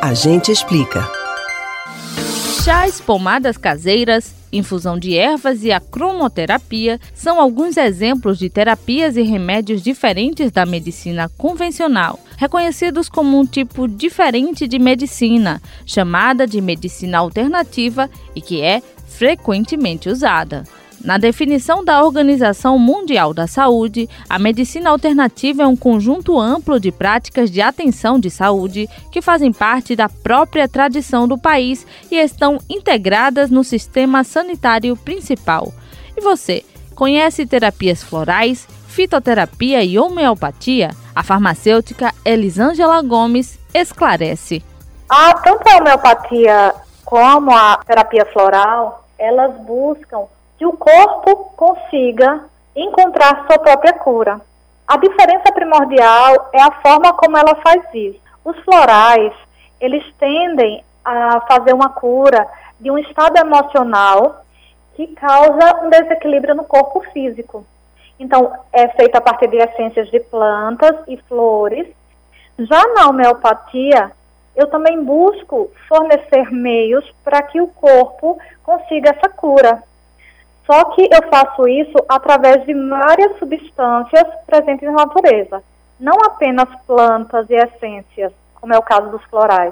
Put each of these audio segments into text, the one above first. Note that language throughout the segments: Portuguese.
A gente explica. Chás, pomadas caseiras, infusão de ervas e a cromoterapia são alguns exemplos de terapias e remédios diferentes da medicina convencional, reconhecidos como um tipo diferente de medicina, chamada de medicina alternativa e que é frequentemente usada. Na definição da Organização Mundial da Saúde, a medicina alternativa é um conjunto amplo de práticas de atenção de saúde que fazem parte da própria tradição do país e estão integradas no sistema sanitário principal. E você, conhece terapias florais, fitoterapia e homeopatia? A farmacêutica Elisângela Gomes esclarece. Tanto a homeopatia como a terapia floral, elas buscam que o corpo consiga encontrar sua própria cura. A diferença primordial é a forma como ela faz isso. Os florais, eles tendem a fazer uma cura de um estado emocional que causa um desequilíbrio no corpo físico. Então, é feito a partir de essências de plantas e flores. Já na homeopatia, eu também busco fornecer meios para que o corpo consiga essa cura. Só que eu faço isso através de várias substâncias presentes na natureza. Não apenas plantas e essências, como é o caso dos florais.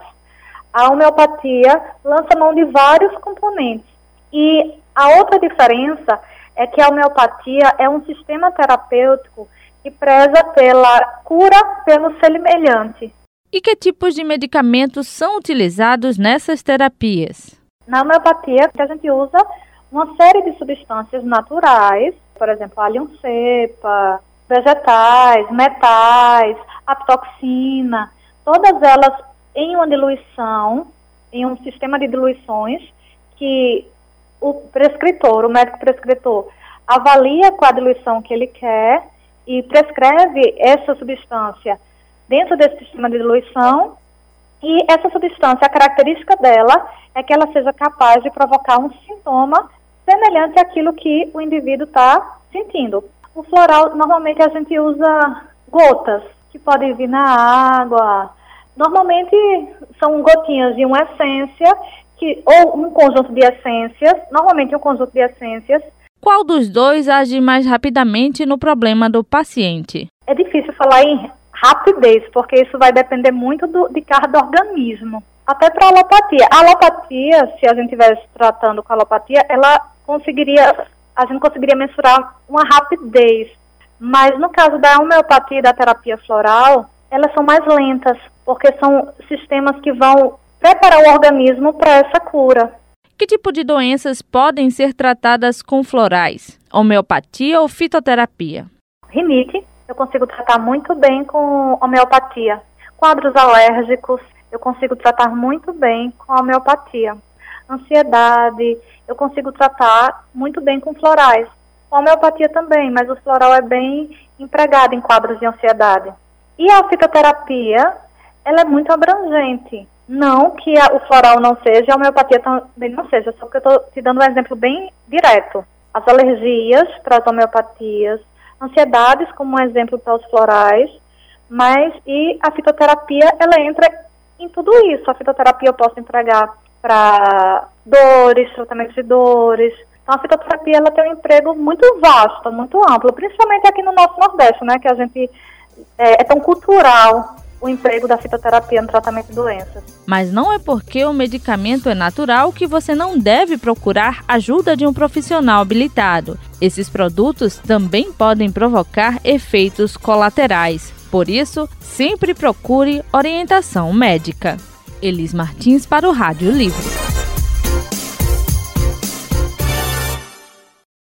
A homeopatia lança mão de vários componentes. E a outra diferença é que a homeopatia é um sistema terapêutico que preza pela cura pelo semelhante. E que tipos de medicamentos são utilizados nessas terapias? Na homeopatia, a gente usa uma série de substâncias naturais, por exemplo, alho cepa, vegetais, metais, apitoxina, todas elas em uma diluição, em um sistema de diluições que o prescritor, o médico prescritor, avalia qual a diluição que ele quer e prescreve essa substância dentro desse sistema de diluição. E essa substância, a característica dela é que ela seja capaz de provocar um sintoma semelhante àquilo que o indivíduo está sentindo. O floral, normalmente a gente usa gotas, que podem vir na água. Normalmente são gotinhas de uma essência, ou um conjunto de essências, normalmente um conjunto de essências. Qual dos dois age mais rapidamente no problema do paciente? É difícil falar em rapidez, porque isso vai depender muito de cada organismo. Até para a alopatia. A alopatia, se a gente estivesse tratando com a alopatia, a gente conseguiria mensurar uma rapidez. Mas no caso da homeopatia e da terapia floral, elas são mais lentas, porque são sistemas que vão preparar o organismo para essa cura. Que tipo de doenças podem ser tratadas com florais? Homeopatia ou fitoterapia? Rinite, eu consigo tratar muito bem com homeopatia. Quadros alérgicos, eu consigo tratar muito bem com a homeopatia. Ansiedade, eu consigo tratar muito bem com florais. Com a homeopatia também, mas o floral é bem empregado em quadros de ansiedade. E a fitoterapia, ela é muito abrangente. Não que o floral não seja, a homeopatia também não seja, só que eu estou te dando um exemplo bem direto. As alergias para as homeopatias, ansiedades como um exemplo para os florais, e a fitoterapia, ela entra em tudo isso. A fitoterapia eu posso empregar para dores, tratamento de dores. Então a fitoterapia, ela tem um emprego muito vasto, muito amplo, principalmente aqui no nosso Nordeste, né, que a gente é tão cultural o emprego da fitoterapia no tratamento de doenças. Mas não é porque o medicamento é natural que você não deve procurar ajuda de um profissional habilitado. Esses produtos também podem provocar efeitos colaterais. Por isso, sempre procure orientação médica. Elis Martins para o Rádio Livre.